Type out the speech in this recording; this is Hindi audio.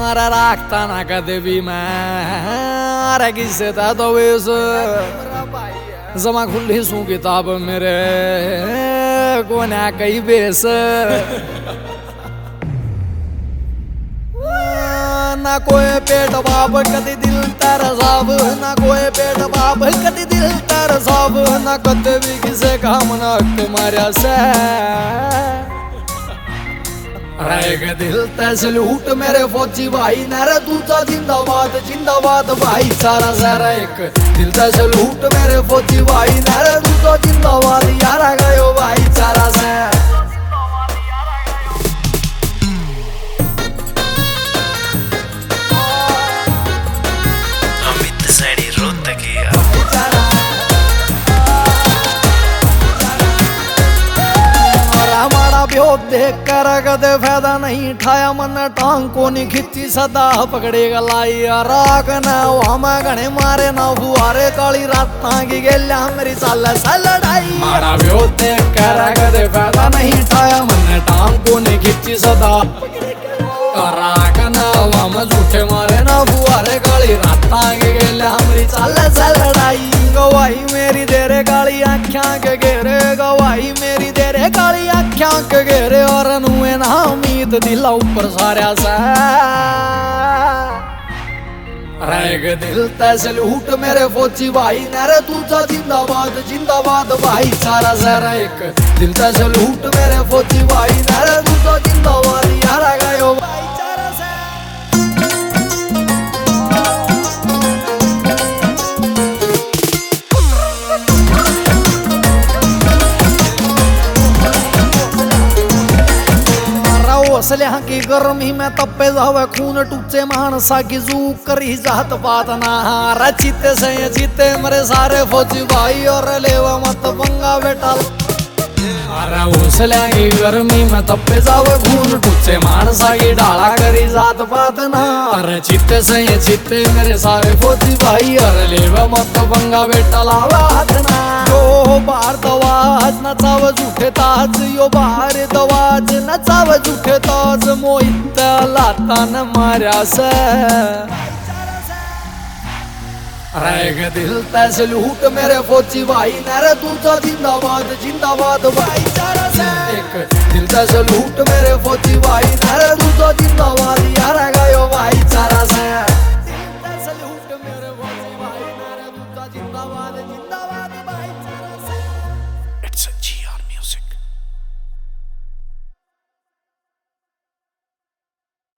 अरे राखता ना कदे भी मैं अरे किससे था तो वेस जमा खुली सू किताब मेरे को ना कई बेस ना कोई पेट बाप कदी दिल तेरा साब ना कोई पेट बाप कदी दिल तेरा साब ना कदे भी किसे काम ना तुम्हारा से रहेग दिल तैसे लूट मेरे फौजी भाई नारे दूसरा जिंदाबाद जिंदाबाद भाई सारा सारा एक दिल तैसे लूट मेरे फौजी भाई नारे दूसरा जिंदाबाद यारा गयो भाई सारा से देख कर कदे फायदा नहीं ठाया मन टांग को नहीं खिंची सदा पकड़ेगा लाई राग न हमें घने मारे ना फुआरे काली रात की गेल्या मेरी साल लड़ाई मारा व्यो देख कर कदे फायदा नहीं ठाया मन टांग को नहीं खिंची सदा राग न हम झूठे मारे ना फुआरे काली रात की गेल्या मेरी साल लड़ाई गवाही मेरी तेरे काली आँखियां के घेरे गवाही मेरी तेरे काली आँखियां के घेरे और नुए ना उम्मीद दिला ऊपर सारा सा रहेग दिल तैसे लूट मेरे फौजी भाई नारे दूसरा जिंदाबाद जिंदाबाद भाई सारा सारा एक दिल तैसे लूट मेरे फौजी भाई नारे दूसरा जिंदाबाद यारा गयो भाई सारा सा असल्या की गर्मी में तप्पे जावे खून टूचे मानसा की जू करी जात बात ना रचिते से जीते मेरे सारे फौजी भाई और लेवा मत पंगा बेटा अरे उसल्या की गर्मी में तप्पे जावे खून टूचे मानसा की डाला करी जात बात ना अरे चित्ते से चित्ते मेरे सारे फौजी भाई और लेवा मत पंगा बेटा लावा हाथ ना यो बार दवाज नचाव झूठे ताज यो बार दवाज नचाव झूठे ताज मोहित लाता न मारा से रहेग दिल तैसे लूट मेरे फौजी भाई नारे दूसरा जिंदाबाद जिंदाबाद भाई सारा से एक दिल तैसे लूट मेरे फौजी भाई नारे दूसरा जिंदाबाद